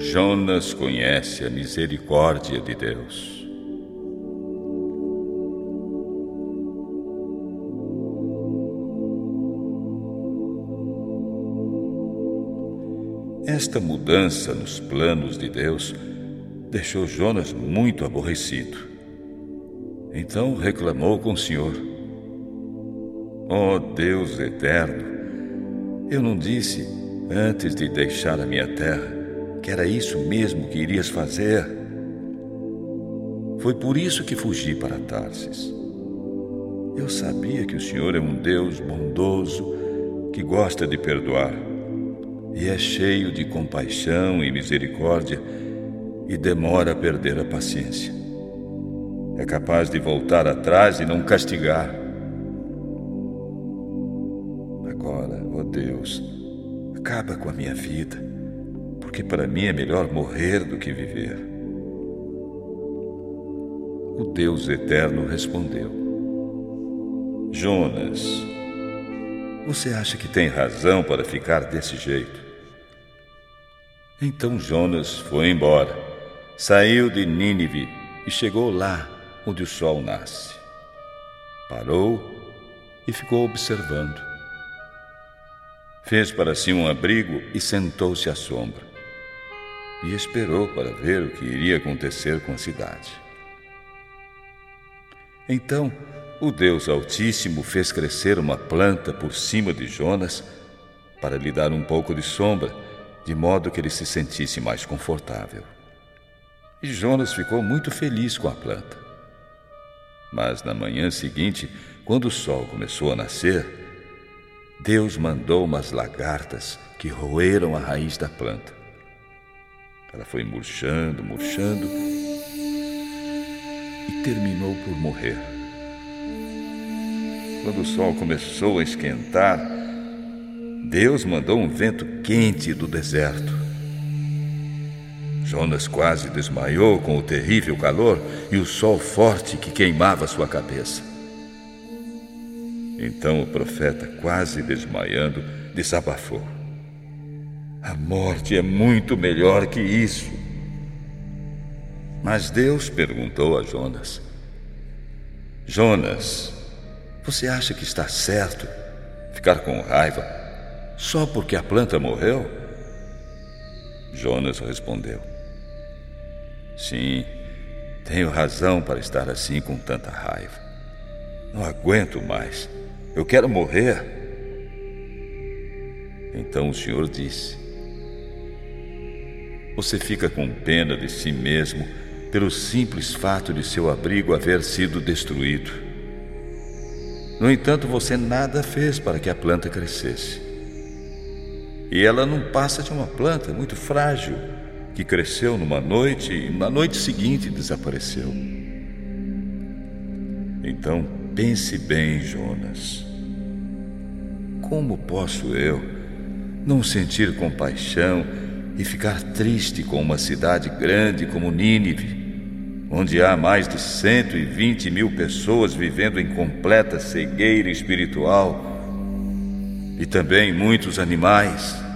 Jonas conhece a misericórdia de Deus. Esta mudança nos planos de Deus deixou Jonas muito aborrecido. Então reclamou com o Senhor: Ó Deus eterno, eu não disse, antes de deixar a minha terra, que era isso mesmo que irias fazer? Foi por isso que fugi para Tarsis. Eu sabia que o Senhor é um Deus bondoso, que gosta de perdoar, e é cheio de compaixão e misericórdia, e demora a perder a paciência. É capaz de voltar atrás e não castigar. Agora, ó Deus, acaba com a minha vida, porque para mim é melhor morrer do que viver. O Deus eterno respondeu: Jonas, você acha que tem razão para ficar desse jeito? Então Jonas foi embora, saiu de Nínive e chegou lá onde o sol nasce. Parou e ficou observando. Fez para si um abrigo e sentou-se à sombra. E esperou para ver o que iria acontecer com a cidade. Então, o Deus Altíssimo fez crescer uma planta por cima de Jonas para lhe dar um pouco de sombra, de modo que ele se sentisse mais confortável. E Jonas ficou muito feliz com a planta. Mas na manhã seguinte, quando o sol começou a nascer, Deus mandou umas lagartas que roeram a raiz da planta. Ela foi murchando, murchando e terminou por morrer. Quando o sol começou a esquentar, Deus mandou um vento quente do deserto. Jonas quase desmaiou com o terrível calor e o sol forte que queimava sua cabeça. Então o profeta, quase desmaiando, desabafou: a morte é muito melhor que isso. Mas Deus perguntou a Jonas: Jonas, você acha que está certo ficar com raiva só porque a planta morreu? Jonas respondeu: sim, tenho razão para estar assim com tanta raiva. Não aguento mais. Eu quero morrer. Então o Senhor disse: você fica com pena de si mesmo pelo simples fato de seu abrigo haver sido destruído. No entanto, você nada fez para que a planta crescesse. E ela não passa de uma planta muito frágil, que cresceu numa noite e na noite seguinte desapareceu. Então pense bem, Jonas. Como posso eu não sentir compaixão e ficar triste com uma cidade grande como Nínive, onde há mais de 120.000 pessoas vivendo em completa cegueira espiritual, e também muitos animais?